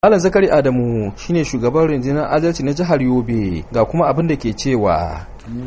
Malam Zakari Adamu shine shugaban rundunar adalci na jihar Yobe ga kuma abin da ke cewa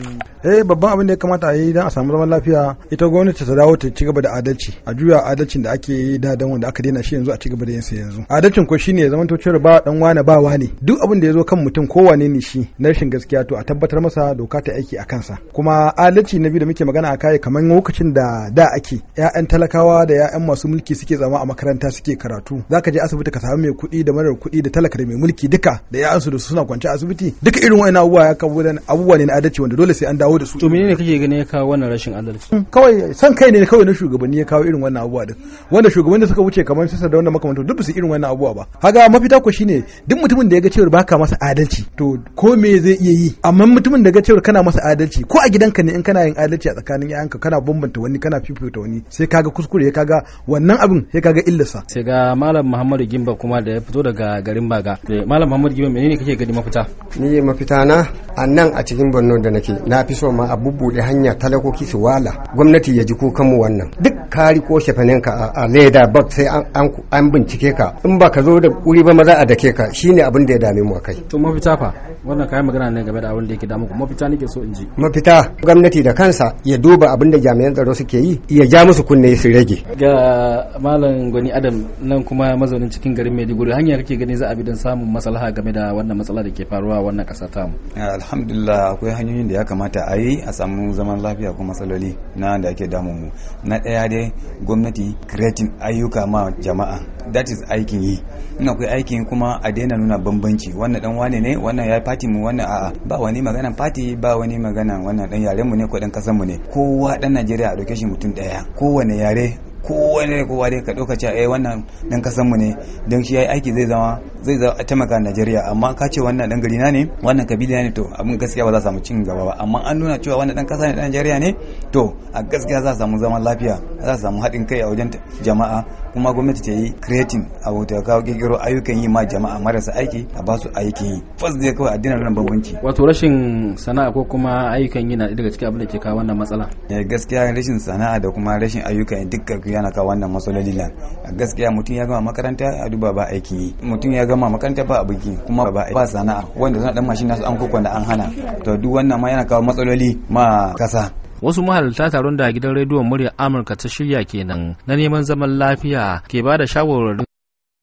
babban abin da ya kamata a yi don a samu zaman lafiya ita gwamnati ta dawo ta ci gaba da adalci a juya adalcin da ake yi da dan wanda aka daina shi yanzu a ci gaba da yin sa yanzu. Adalcin ko shine ya zama to cewa ba dan wane ba wane duk abin da ya zo kan mutum ko wane ne shi na rashin gaskiya to a tabbatar masa doka ta aiki a kansa. Kuma adalci na biyu da muke magana a kai kamar lokacin da ake ƴaƴan talakawa da ƴaƴan masu mulki suke zama a makaranta suke karatu zaka je asibiti ka samu mai kuɗi da marar kuɗi da talaka da mai mulki duka da ƴaƴansu da su suna kwance asibiti duka irin wannan abubuwa ne na adalci wanda dole sai an dawo da su. To menene kake ganin ya kawo wannan rashin adalci? Kawai san kai ne kawai na shugabanni ya kawo irin wannan abubuwa din. Wanda shugabanni suka wuce kamar sisa da wanda makamantan duk su irin wannan abubuwa ba. Haga mafita ko shine duk mutumin da ya ga cewa baka masa adalci to ko me zai iya yi amma mutumin da ga cewa kana masa adalci ko a gidanka ne in kana yin adalci a tsakanin yayanka kana bambanta wani kana fifita wani sai kaga kuskure kaga wannan abin sai kaga illarsa. Sai ga Malam Muhammadu Gimba kuma da ya fito daga garin Baga. Malam Muhammadu Gimba menene kake gani mafita? Ni mafita na nan a cikin Borno da nake na fi so ma a bubbuɗe hanya talakoki su wala gwamnati ya ji kukan mu wannan duk kari ko shefaninka a leda bak sai an bincike ka in ba ka zo da wuri ba maza a dake ka shine abin da ya dame mu akai. To mafita fa wannan kayan magana ne game da abin da yake damu ku mafita nake so in ji. Mafita gwamnati da kansa ya duba abin da jami'an tsaro suke yi ya ja musu kunne su rage. Ga Malam Gwani Adam nan kuma mazaunin cikin garin Maiduguri hanya kake gani za a bi don samun maslaha game da wannan matsala da ke faruwa wannan ƙasa ta mu. Alhamdulillah akwai hanyoyin da ya kamata a yi a samu zaman lafiya ko matsaloli na da ake damun mu. Na ɗaya dai gwamnati creating ayyuka ma jama'a that is aikin yi. In akwai aikin kuma a daina nuna bambanci wannan dan wane ne wannan ya fati mu wannan a'a ba wani magana fati ba wani magana wannan dan yaren mu ne ko dan kasan mu ne kowa dan Najeriya a dauke shi mutum daya kowane yare kowa dai ka ɗauka cewa wannan dan kasan mu ne don shi yayi aiki zai zama a taimaka Najeriya amma ka ce wannan dan gari na ne wannan kabila ne to abin gaskiya ba za a samu cin gaba ba amma an nuna cewa wannan dan kasa ne dan Najeriya ne to a gaskiya za a samu zaman lafiya za a samu haɗin kai a wajen jama'a kuma gwamnati ta yi creating abu ta kawo kirkiro ayyukan yi ma jama'a marasa aiki a ba su aikin yi first dai kawai addinin nan bambanci wato rashin sana'a ko kuma ayyukan yi na daga cikin abin da ke kawo wannan matsala gaskiya rashin sana'a da kuma rashin ayyukan dukkan yana kawo wannan matsaloli nan gaskiya mutum ya gama makaranta a duba ba aikin yi mutum ya gama makaranta ba abiki kuma ba sana'a wanda suna dan mashin nasu an kokon da an hana to duk wannan ma yana kawo matsaloli ma kasa. Wasu mahalarta taron da gidan rediyon muryar Amurka ta shirya kenan na neman zaman lafiya ke ba da shawarwarin